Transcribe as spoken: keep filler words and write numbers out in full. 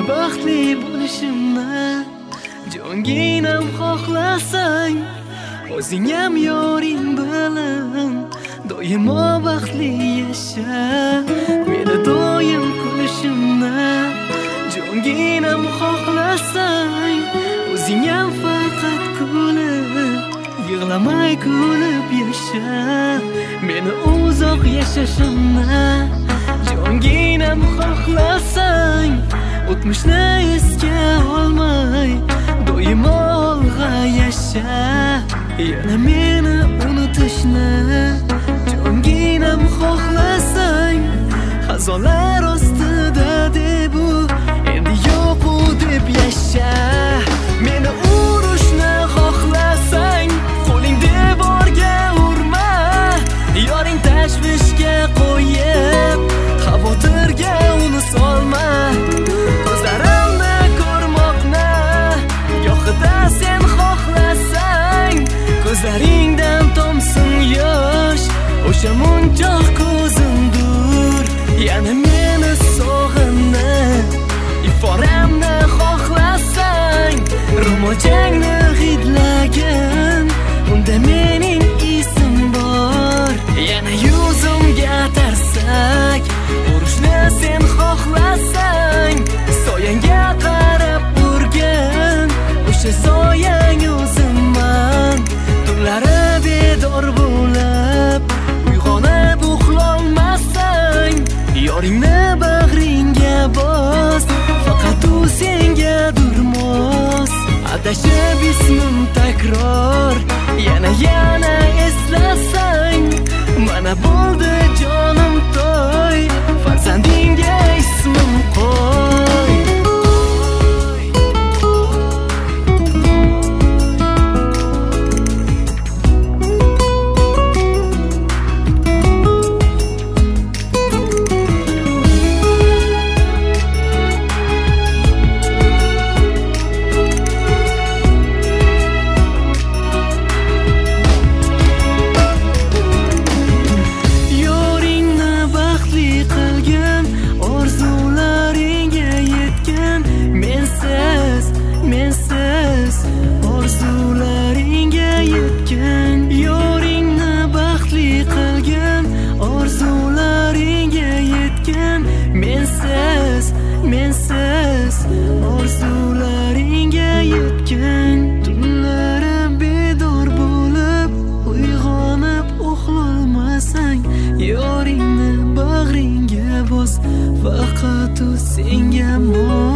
baxtli bo'lishimni jonginam xohlasang, o'zing ham yoring bilan doimo baxtli yasha. Meni doim kulishimni jonginam xohlasang, o'zing ham faqat kulib, yig'lamay kulib yasha. Meni uzoq yashashimni jonginam xohlasang, o'tmishni esga olmay doimo olg'a yasha. Yana meni unutishni jonginam xohlasang, xazonlar ostida deb u endi yo'q u deb yasha. Meni urushni xohlasang, qo'ling devorga urma, yoring tashvishga qo'yib xavotirga uni solma. Ko'zlarimni ko'rmoqni gohida sen xohlasang, ko'zlaringdan tomsin yosh, o'sha munchoq ko'zimdur. Yana meni sog'inib iforamni xohlasang, ro'molchangni hidlagin, unda mening isim bor. Yana yuzimga tarsak urushni sen xohlasang, soyangga qarab urgin, o'sha soyang o'zimman. Tunlari bedor bo'lib uyg'onib uxlolmasang, yoringni bag'ringga bos, faqat u senga durmos. Adashib ismim takror yana yana eslasang, mana bo'ldi jonim to'y, farzandingga ismim qo'y. Mensiz orzularingga yetgan, tunlari bedor bo'lib uyg'onib uxlolmasang, yoringni bag'ringga bos, faqat u senga mos.